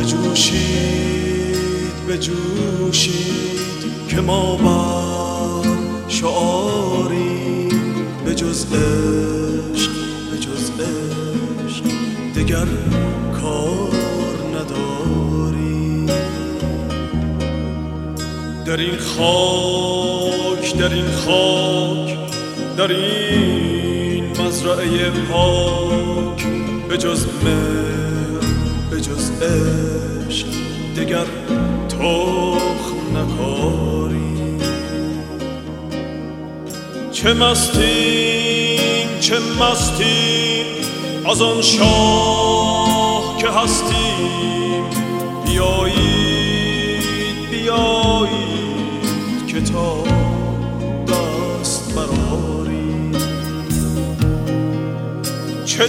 بجوشید که ما بر شعاریم به جز عشق دگر کار نداریم. در این خاک در این مزرعه پاک به جز مهر به جز عشق دگر تخم نکاریم. چه مستیم از آن شاه که هستیم. بیایید که تا دست برآریم. چه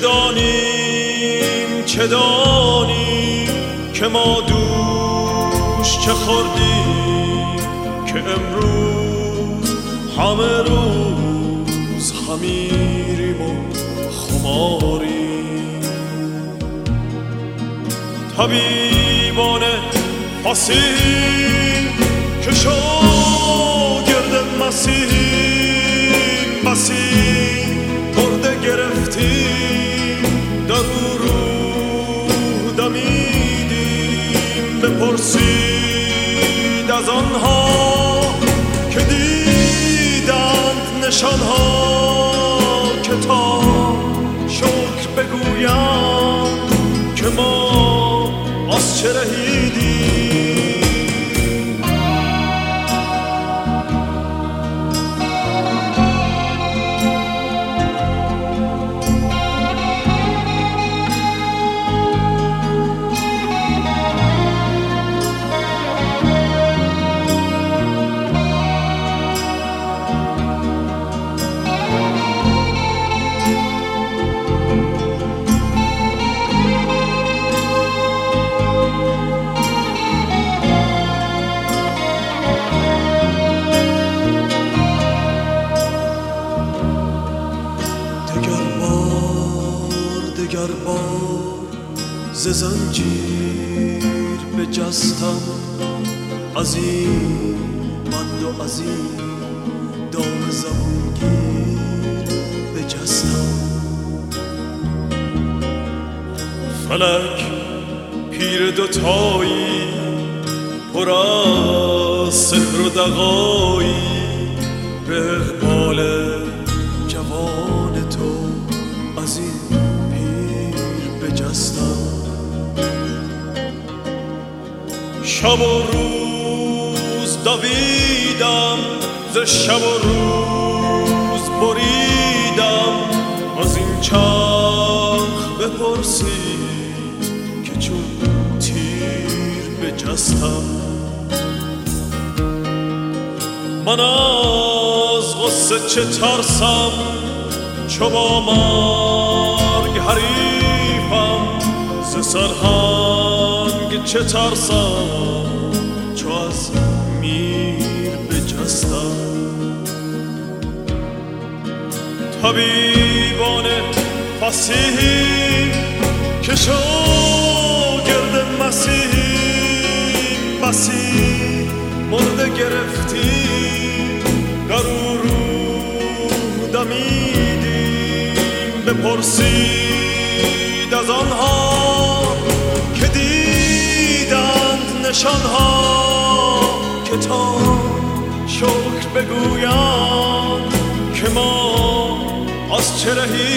دانیم که ما دوش چه خوردیم که امروز همه روز خمیریم و خماریم. طبیبان فصیح که شاگرد مسیحیم، بسی مرده گرفتیم در او روح دمیدیم. بپرسید از آنها که دیدند نشانها که تا شکر بگویند که ما از چه رهیدیم. دگر بار ز زنجیر بجستم، از این بند و از این دام زبونگیر بجستم. فلک پیر دوتایی پر از سحر و دغایی به اقبال جوان تو از این شب و روز دویدم، ز شب و روز بریدم. از این چرخ بپرسید که چون تیر بجستم. من از غصه چه ترسم چو با مرگ حریفم. ز سرهنگ چه ترسم چو از میر بجستم. طبیبان فصیح که شاگرد مسیحیم، بسی مرده گرفتیم در او روح دمیدیم. بپرسید از آنها که دیدند نشانها که تا شکر بگویند که ما از چه رهیدیم.